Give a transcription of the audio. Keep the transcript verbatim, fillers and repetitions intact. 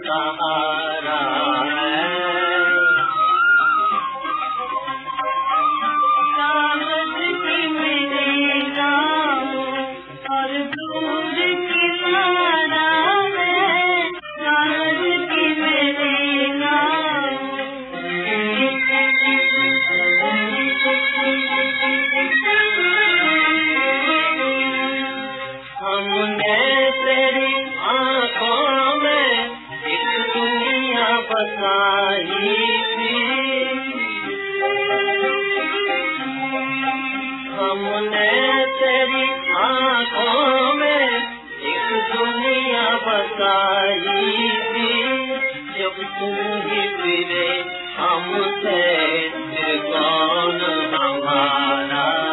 सहारा है। कागज की मेरी नाव और दूर किनारा है, कागज की मेरी नाव। हमने तेरी आँखों में एक दुनिया बसाई थी, हमने तेरी आँखों में एक दुनिया बसाई थी। जब तुम ही फिरे हमसे फिर कौन हमारा